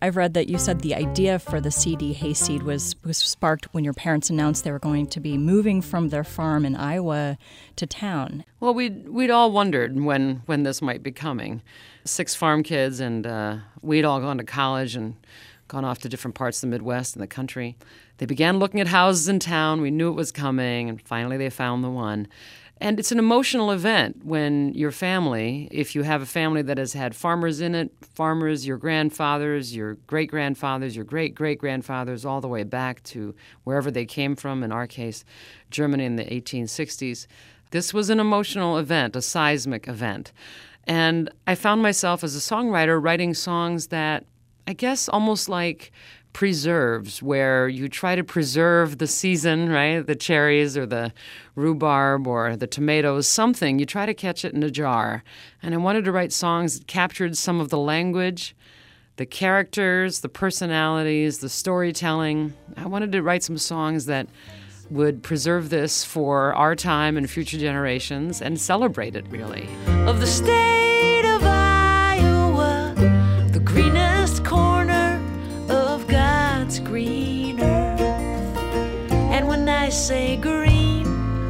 I've read that you said the idea for the CD Hayseed was sparked when your parents announced they were going to be moving from their farm in Iowa to town. Well, we'd all wondered when this might be coming. 6 farm kids, and we'd all gone to college and gone off to different parts of the Midwest and the country. They began looking at houses in town. We knew it was coming, and finally they found the one. And it's an emotional event when your family, if you have a family that has had farmers in it, farmers, your grandfathers, your great-grandfathers, your great-great-grandfathers, all the way back to wherever they came from, in our case, Germany in the 1860s. This was an emotional event, a seismic event. And I found myself as a songwriter writing songs that, I guess, almost like preserves, where you try to preserve the season, right? The cherries or the rhubarb or the tomatoes, something. You try to catch it in a jar. And I wanted to write songs that captured some of the language, the characters, the personalities, the storytelling. I wanted to write some songs that would preserve this for our time and future generations and celebrate it, really. Of the state of Iowa, the greenest corner of God's green earth. And when I say green,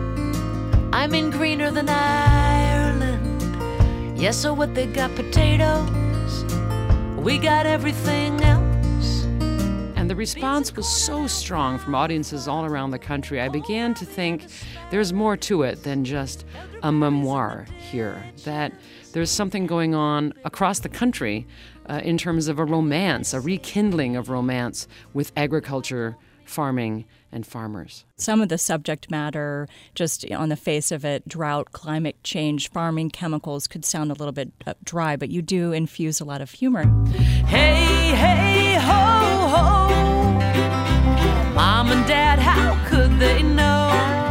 I mean greener than Ireland. Yes, so what, they got potatoes, we got everything else. And the response was so strong from audiences all around the country. I began to think there's more to it than just a memoir here, that there's something going on across the country in terms of a romance, a rekindling of romance with agriculture, farming, and farmers. Some of the subject matter, just on the face of it, drought, climate change, farming, chemicals, could sound a little bit dry, but you do infuse a lot of humor. Hey, hey, ho, ho. Mom and Dad, how could they know?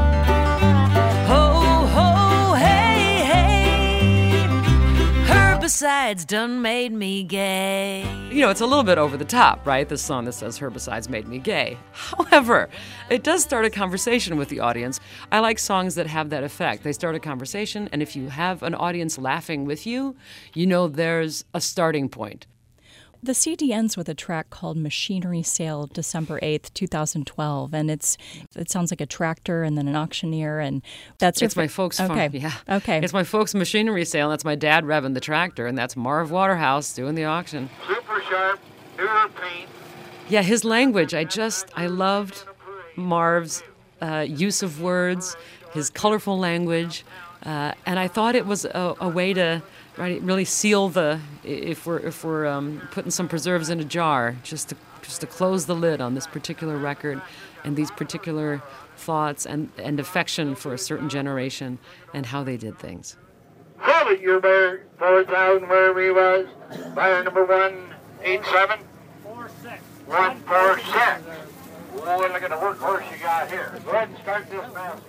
Ho, ho, hey, hey. Herbicides done made me gay. You know, it's a little bit over the top, right? This song that says herbicides made me gay. However, it does start a conversation with the audience. I like songs that have that effect. They start a conversation, and if you have an audience laughing with you, you know there's a starting point. The CD ends with a track called Machinery Sale, December 8th, 2012, and it sounds like a tractor and then an auctioneer, and that's It's my folks' farm, yeah. Okay. It's my folks' machinery sale, and that's my dad revving the tractor, and that's Marv Waterhouse doing the auction. Super sharp, newer paint. Yeah, his language, I loved Marv's use of words, his colorful language, and I thought it was a way to really seal if we're putting some preserves in a jar, just to close the lid on this particular record and these particular thoughts and affection for a certain generation and how they did things. Hold it, you bear, 4,000 where we was. Buyer number 187. 46. 146. Oh, look at the workhorse you got here. Go ahead and start this now.